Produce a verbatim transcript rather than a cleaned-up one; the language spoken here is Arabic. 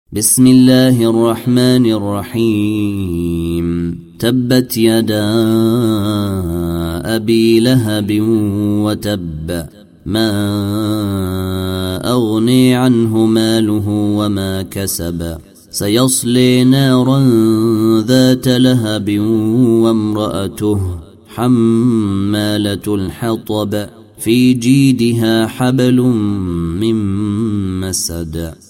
بسم الله الرحمن الرحيم تبت يدا أبي لهب وتب ما أغني عنه ماله وما كسب سيصلي نارا ذات لهب وامرأته حمالة الحطب في جيدها حبل من مسد